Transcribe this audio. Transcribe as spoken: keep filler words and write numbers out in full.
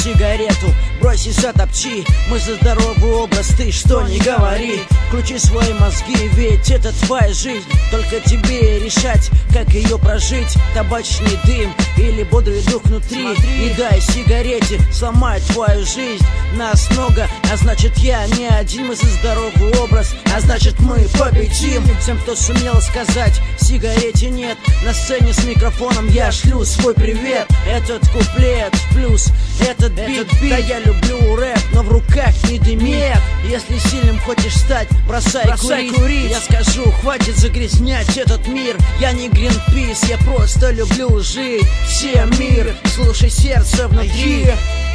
сигарету, брось и затопчи. Мы за здоровый образ, ты что не говори. Включи свои мозги, ведь это твоя жизнь. Только тебе решать, как ее прожить. Табачный дым или бодрый дух внутри. Смотри. Не дай сигарете сломать твою жизнь. Нас много, а значит я не один. Мы за здоровый образ, а значит мы победим. Всем, кто сумел сказать сигарете нет, на сцене с микрофоном я шлю свой привет. Этот куплет плюс этот бит, этот бит. Да я люблю рэп, но в руках не дымит. Если сильным хочешь стать, бросай, бросай курить. курить. Я скажу, хватит загрязнять этот мир. Я не Гринпис, я просто люблю жить. Всем мир, слушай сердце внутри.